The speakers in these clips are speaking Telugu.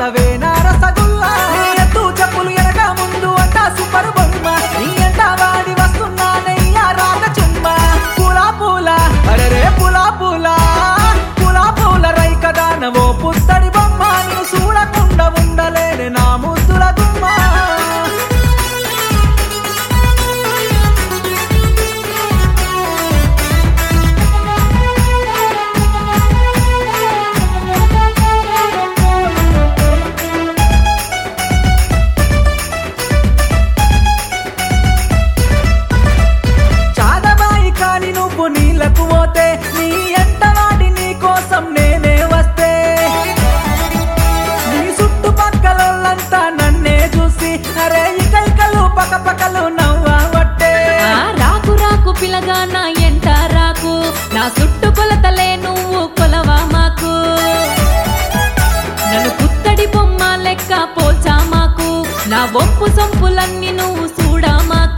పడవే నా రసగుల్లా ఎత్తు చెప్పులు ఎనక ముందు అంట సూపర్ బొమ్మ నీ ఎంట వాడి వస్తున్నానయ్యా రాగ చుమ్మ పూలా పూల అరే పూలా పూల పూలా పూల రై కదా నవో పుత్తడి బొమ్మ నిన్ను చూడకుండా ఉండలేనే నా ముద్దుల గుమ్మ నువ్వు నీళ్ళకు పోతే నీ ఎంట వాడి నీ కోసం నేనే వస్తే నీ చుట్టుపక్కలంతా నన్నే చూసి అరే ఇకైకలు పకపకలు నవ్వవట్టే రాకు రాకు పిలగా నా ఎంట రాకు నా చుట్టు కొలతలే నువ్వు కొలవా మాకు నన్ను పుత్తడి బొమ్మ లెక్క పోల్చా మాకు నా ఒప్పు సొంపులన్నీ నువ్వు చూడా మాకు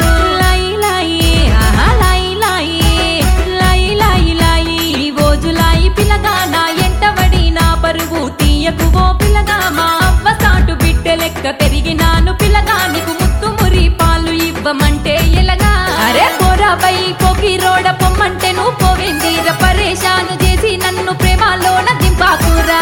పిలగా నా ఎంటబడి నా పరువు తీయకు ఓ పిలగా మా అవ్వ సాటు బిడ్డ లెక్క పెరిగినాను పిలగా నీకు ముత్తు మురి పాలు ఇవ్వమంటే ఎలగా అరే పోరాబై కోకి రోడ పొమ్మంటే నువ్వు పోవేందిర పరేషాను చేసి నన్ను ప్రేమలోన దింపాకురా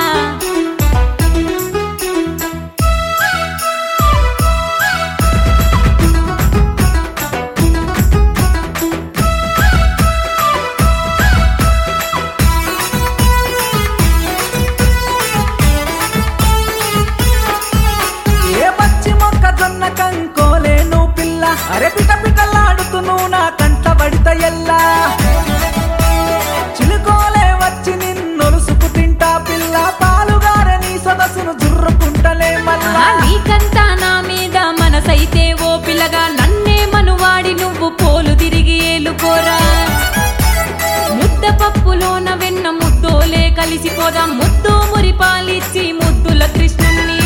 కంకోలే నువ్వు పిల్ల అరే పిట పిటలాడుతూ నువ్వు నా కంట పడిత ఎల్లా చిలుకోలే వచ్చి నిన్నొలుసుకు తింటా పిల్ల పాలుగారే నీ సొగసును జుర్రుకుంటలే మళ్ళా నీకంతా నా మీద మనసైతే ఓ పిల్లగా నన్నే మనువాడి నువ్వు పోలు తిరిగి ఏలుకోరా ముద్ద పప్పులోన వెన్న ముద్దోలే కలిసిపోదాం ముద్దు మురి పాలిచ్చి ముద్దుల కృష్ణుని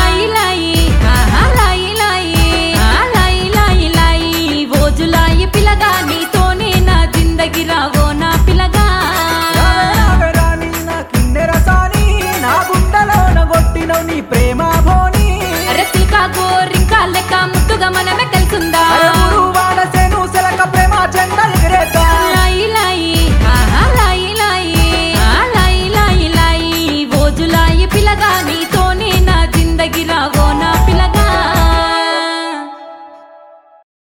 పిలగా నీతోనే నా జిందగి రావో నా పిలగా నా కిన్నెర సాని నా గుండెలోన కొట్టినవు నీ ప్రేమ భోని అరే సిల్కా గోరింకా లెక్క ముద్దుగా మనమే తెలుసుందా